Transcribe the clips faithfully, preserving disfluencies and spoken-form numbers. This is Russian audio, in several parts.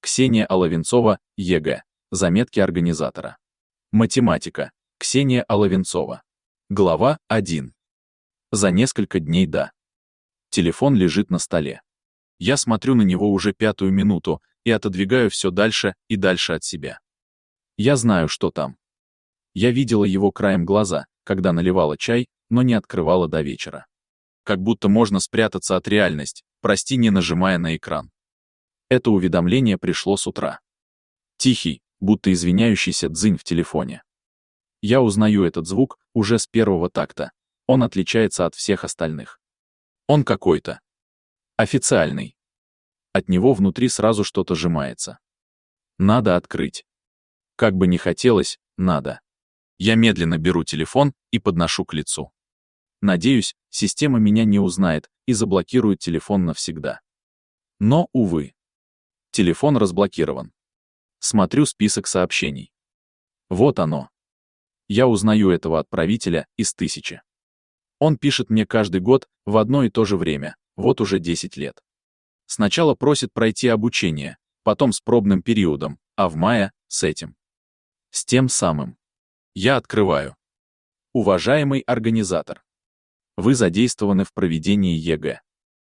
Ксения Оловенцова, ЕГЭ. Заметки организатора. Математика. Ксения Оловенцова. Глава один. За несколько дней до. Телефон лежит на столе. Я смотрю на него уже пятую минуту и отодвигаю все дальше и дальше от себя. Я знаю, что там. Я видела его краем глаза, когда наливала чай, но не открывала до вечера. Как будто можно спрятаться от реальности, прости, не нажимая на экран. Это уведомление пришло с утра. Тихий, будто извиняющийся дзынь в телефоне. Я узнаю этот звук уже с первого такта. Он отличается от всех остальных. Он какой-то официальный. От него внутри сразу что-то сжимается. Надо открыть. Как бы ни хотелось, надо. Я медленно беру телефон и подношу к лицу. Надеюсь, система меня не узнает и заблокирует телефон навсегда. Но, увы. Телефон разблокирован. Смотрю список сообщений. Вот оно. Я узнаю этого отправителя из тысячи. Он пишет мне каждый год в одно и то же время, вот уже десять лет. Сначала просит пройти обучение, потом с пробным периодом, а в мае — с этим. С тем самым. Я открываю. Уважаемый организатор. Вы задействованы в проведении ЕГЭ.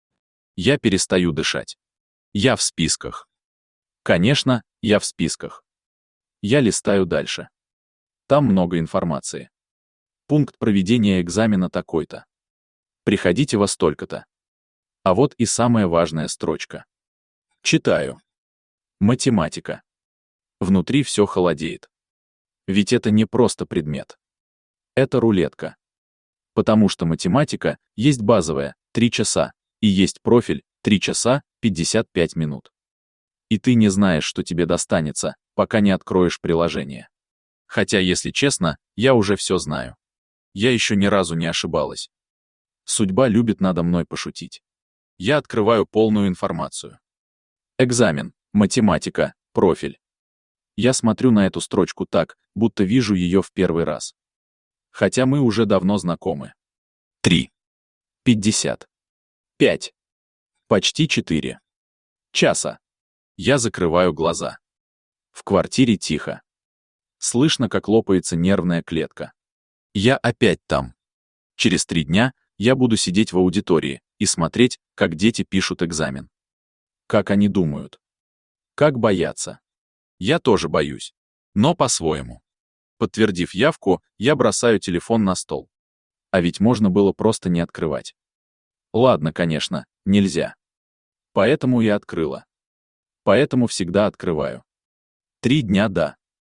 Я перестаю дышать. Я в списках. Конечно, я в списках. Я листаю дальше. Там много информации. Пункт проведения экзамена такой-то. Приходите во столько-то. А вот и самая важная строчка. Читаю. Математика. Внутри все холодеет. Ведь это не просто предмет. Это рулетка. Потому что математика есть базовая, три часа, и есть профиль, три часа, пятьдесят пять минут. И ты не знаешь, что тебе достанется, пока не откроешь приложение. Хотя, если честно, я уже все знаю. Я еще ни разу не ошибалась. Судьба любит надо мной пошутить. Я открываю полную информацию. Экзамен, математика, профиль. Я смотрю на эту строчку так, будто вижу ее в первый раз. Хотя мы уже давно знакомы. Три. Пятьдесят. Пять. Почти четыре. Часа. Я закрываю глаза. В квартире тихо. Слышно, как лопается нервная клетка. Я опять там. Через три дня я буду сидеть в аудитории и смотреть, как дети пишут экзамен. Как они думают. Как боятся. Я тоже боюсь. Но по-своему. Подтвердив явку, я бросаю телефон на стол. А ведь можно было просто не открывать. Ладно, конечно, нельзя. Поэтому я открыла. Поэтому всегда открываю. Три дня до.